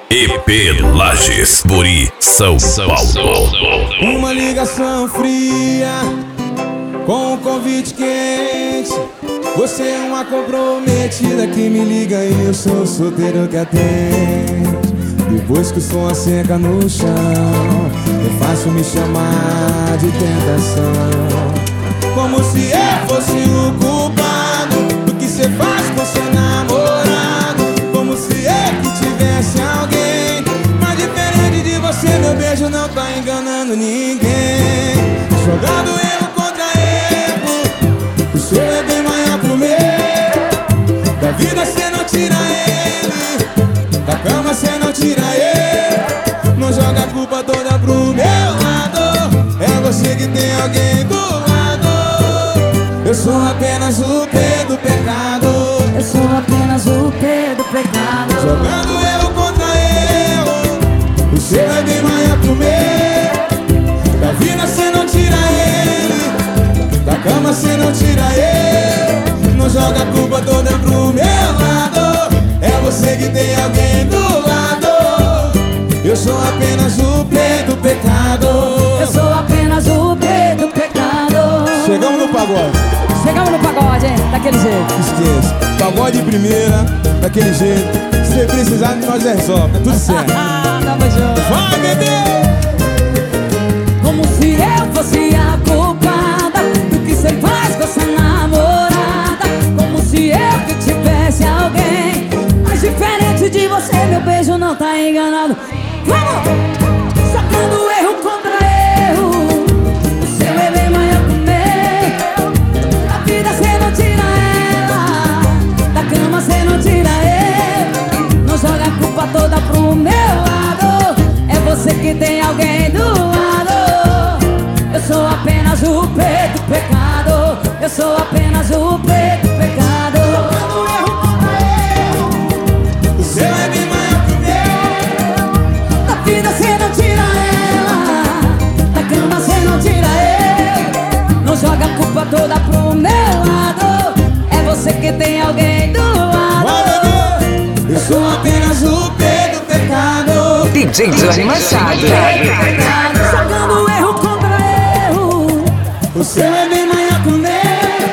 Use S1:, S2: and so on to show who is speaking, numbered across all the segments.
S1: EP Lages, Buri, São Paulo.
S2: Uma ligação fria com um convite quente. Você é uma comprometida que me liga e eu sou solteiro que atende. Depois que o som seca no chão, é fácil me chamar de tentação. Como se eu fosse o culpado do que cê faz com seu namorado. Como se eu que tivesse alguém. Mas diferente de você, meu beijo não tá enganando ninguém. Jogando erro contra erro, o seu é bem maior que o meu. Da vida cê não tira ele, da cama cê não tira ele. Não joga a culpa toda pro meu lado. É você que tem alguém do lado. Eu sou apenas o P do pecado.
S3: Eu sou apenas o P do pecado.
S2: Jogando erro contra erro, o seu é bem maior que o meu. Da vida cê não tira ele, da cama cê não tira ele. Não joga a culpa toda pro meu lado. É você que tem alguém do lado. Eu sou apenas o P do pecado.
S3: Eu sou apenas o P do pecado.
S2: Chegamos no pagode.
S3: Chegamos no pagode, hein? Daquele jeito.
S2: Esqueça, pagode de primeira, daquele jeito. Se precisar, nós resolve, tá tudo certo.
S3: Tamo junto.
S2: Vai, bebê!
S3: Como se eu fosse a culpada do que cê faz com essa namorada. Como se eu que tivesse alguém. Mas diferente de você, meu beijo não tá enganado. Vamos! Sacando erro contra erro, o seu é bem maior que o meu. Da vida cê não tira ela, da cama cê não tira ele. Não joga a culpa toda pro meu lado. É você que tem alguém do lado. Eu sou apenas o P do pecado. Eu sou apenas o P do pecado. Sacando erro contra erro,
S2: O seu é bem maior que o meu.
S3: da vida cê não tira ela, da cama cê não tira ele. Não joga a culpa toda pro meu lado. É você que tem alguém do
S2: Vai,
S3: lado.
S2: bebê! Eu sou apenas o P do pecado.
S4: DJ Johnny Machado.
S3: Sacando erro contra erro,
S2: O seu é bem maior que o meu.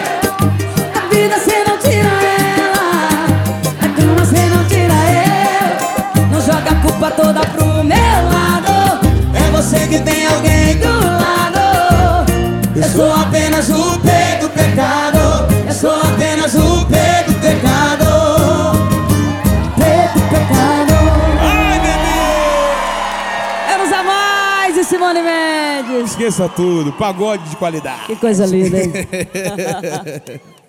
S3: da vida cê não tira ela, da cama cê não tira ele. Não joga a culpa toda pro meu lado.
S2: É você que tem alguém do lado. Eu sou apenas o P do pecado. Eu sou apenas o P do pecado.
S3: P do pecado.
S2: Ai, bebê!
S3: Vamos a mais, e Simone Mendes.
S2: Esqueça tudo, pagode de qualidade.
S3: Que coisa linda, hein?